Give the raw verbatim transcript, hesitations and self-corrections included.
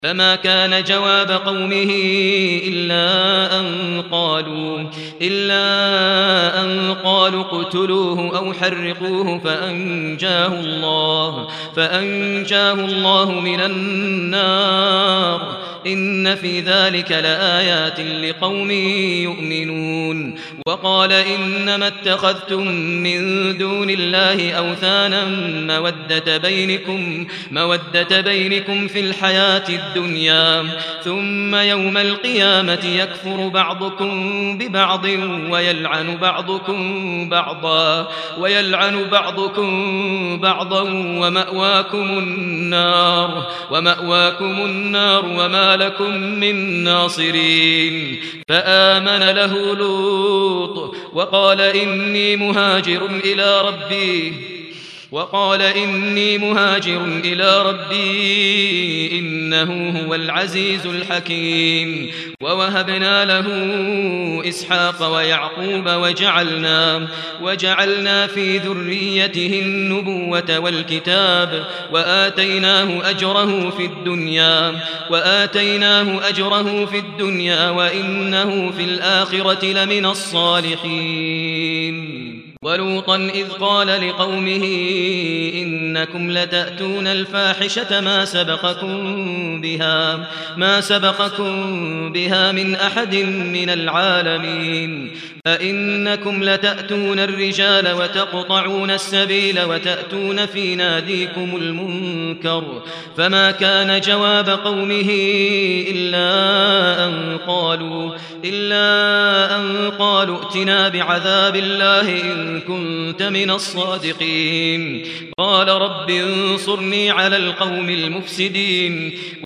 فما كان جواب قومه إلا أن قالوا إلا أن قالوا اقتلوه أو حرقوه فأنجاه الله فأنجاه الله من النار إن في ذلك لآيات لقوم يؤمنون. وقال إنما اتخذتم من دون الله أوثانا مودة بينكم مودة بينكم في الحياة الدنيا ثم يوم القيامة يكفر بعضكم ببعض ويلعن بعضكم بعضا ويلعن بعضكم بعضا ومأواكم النار ومأواكم النار وما لكم من ناصرين. فآمن له لوط وقال إني مهاجر إلى ربي وقال إني مهاجر إلى ربي إنه هو العزيز الحكيم. ووهبنا له إسحاق ويعقوب وجعلنا وجعلنا في ذريته النبوة والكتاب وآتيناه أجره في الدنيا وآتيناه أجره في الدنيا وإنه في الآخرة لمن الصالحين. ولوطا إذ قال لقومه إنكم لتأتون الفاحشة ما سبقكم بها ما سبقكم بها من أحد من العالمين فإنكم لتأتون الرجال وتقطعون السبيل وتأتون في ناديكم المنكر. فما كان جواب قومه إلا أن قالوا إلا أن قالوا ائتنا بعذاب الله إن كنت من الصادقين. قال رب انصرني على القوم المفسدين.